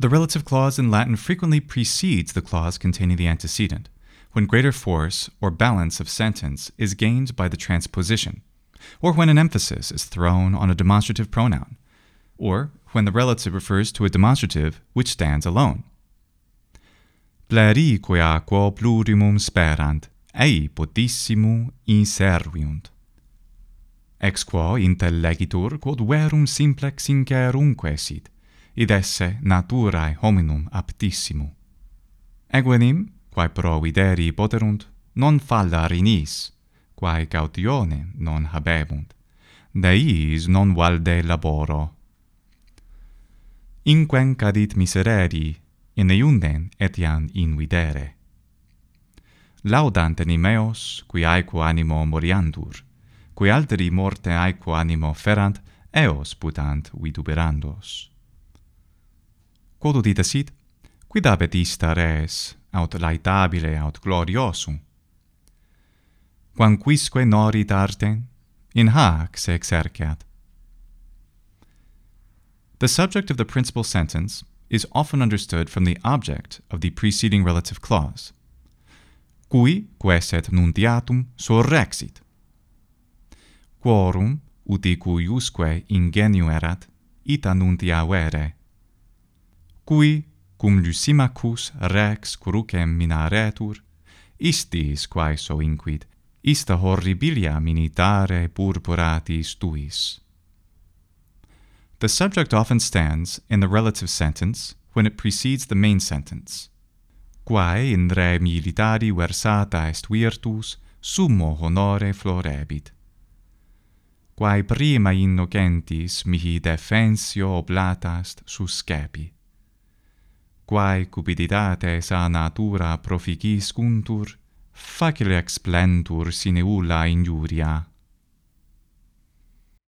The relative clause in Latin frequently precedes the clause containing the antecedent, when greater force or balance of sentence is gained by the transposition, or when an emphasis is thrown on a demonstrative pronoun, or when the relative refers to a demonstrative which stands alone. Plerique quo plurimum sperant, ei potissimum inserviunt. Ex quo intellegitur quod verum simplex incerumque sit, id esse naturae hominum aptissimo. Eguenim, quae pro videri poterunt, non fallar in is, quae cautione non habebunt, deis non valde laboro. Inquem cadit misereri, in eiunden etiam invidere. Laudant animeos, qui aequo animo moriantur, qui alteri morte aequo animo ferant, eos putant vituperandos. Quod udita sit, quid habet ista res, aut laetabile aut gloriosum? Quam quisque norit artem, in hac se exerceat. The subject of the principal sentence is often understood from the object of the preceding relative clause. Cui queset nuntiatum surrexit. Quorum, uti cuiusque ingenuerat, ita nuntia vere. Cui, cum Lysimachus rex crucem minaretur, istis quaeso inquit, ista horribilia minitare purpuratis tuis. The subject often stands in the relative sentence when it precedes the main sentence. Quae in re militari versata est virtus, summo honore florebit. Quae prima innocentis mihi defensio oblatast suscepi. Quae cupiditate sa natura proficiscuntur, facile explentur sine ulla injuria.